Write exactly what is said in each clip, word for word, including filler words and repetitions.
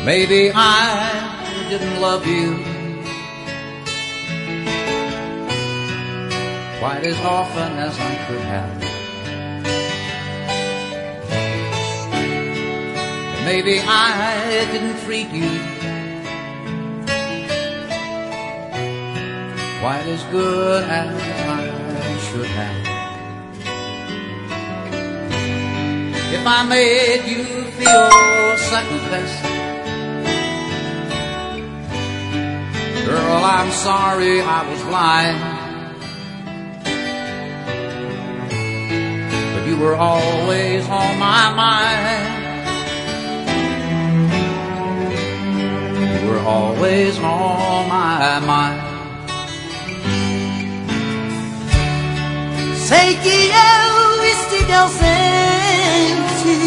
Maybe I didn't love you quite as often as I could have. Maybe I didn't treat you quite as good as I should have. If I made you feel second best, girl, I'm sorry I was blind. But you were always on my mind. You were always on my mind. Sei que eu estive ausente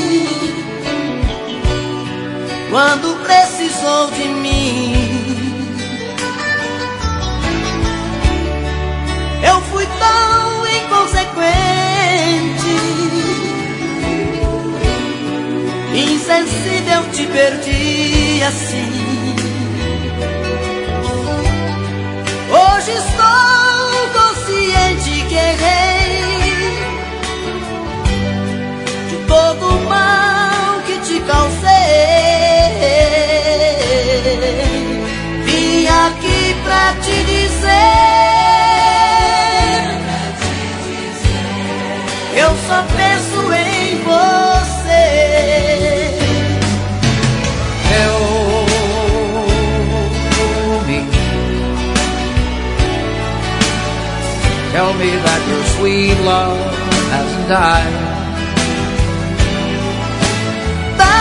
quando precisou de mim. Eu fui tão inconsequente, insensível, te perdi assim. Hoje estou consciente que errei de todo o mal que te causei. Vim aqui pra te dizer, eu só penso em você. Tell me that your sweet love hasn't died. Dá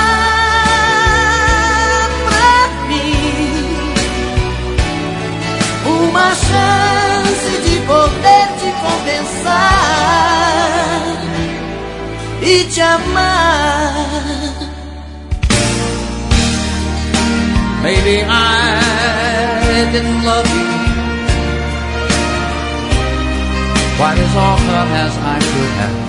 pra mim uma chance de poder te compensar e te amar. Maybe I didn't love you quite as often as I could have.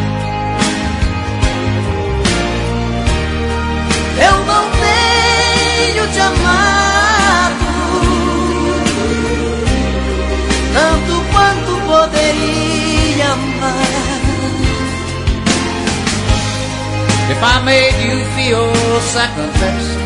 Eu não tenho te amado tanto quanto poderia amar. If I made you feel second best,